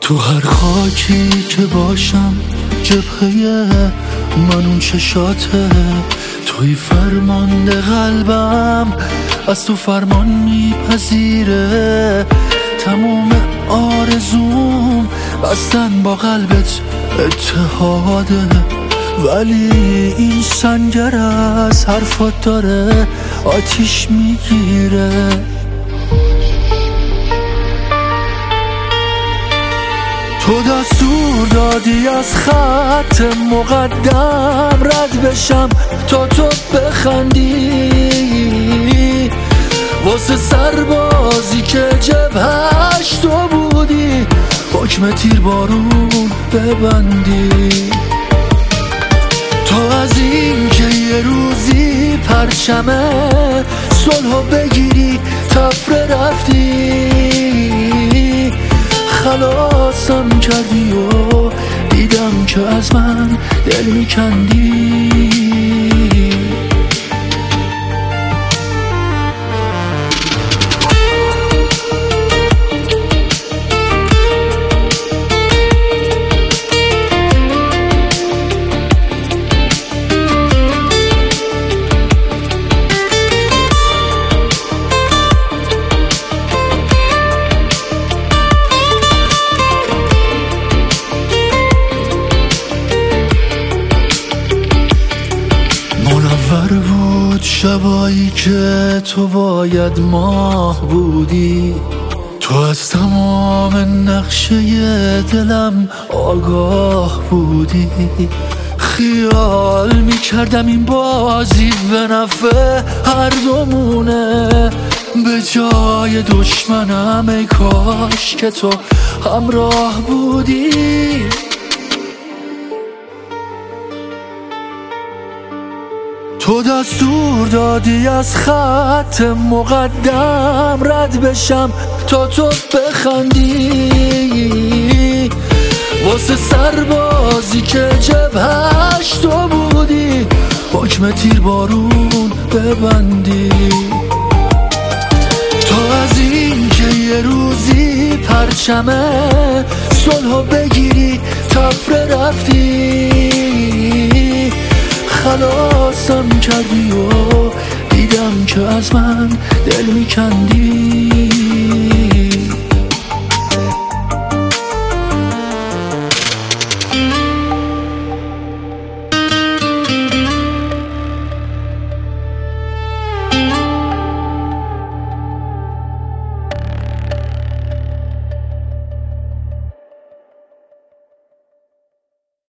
تو هر خاکی که باشم جبهه من اون چشاته، توی فرمانده قلبم از تو فرمان میپذیره. تموم آرزوم بستن با قلبت اتحاده، ولی این سنگر از حرفات داره آتیش میگیره. تو دستور دادی از خط مقدم رد بشم تا تو بخندی، واسه سربازی که جبهش تو بودی حکم تیر بارون ببندی. تو از این که یه روزی پرچمه صلحو بگیری تفره رفتی، خلاصم کردی و دیدم که از من دل میکندی. منور بود شبایی که تو باید ماه بودی، تو از تمام نقشه دلم آگاه بودی. خیال میکردم این بازی به نفع هر دومونه، به جای دشمنم ای کاش که تو همراه بودی. تو دستور دادی از خط مقدم رد بشم تا تو بخندی، واسه سربازی که جبهش تو بودی حکم تیر بارون ببندی. تو از این که یه روزی پرچمه صلحو بگیری تفره رفتی، خلاصم کردی و دیدم که از من دل میکندی.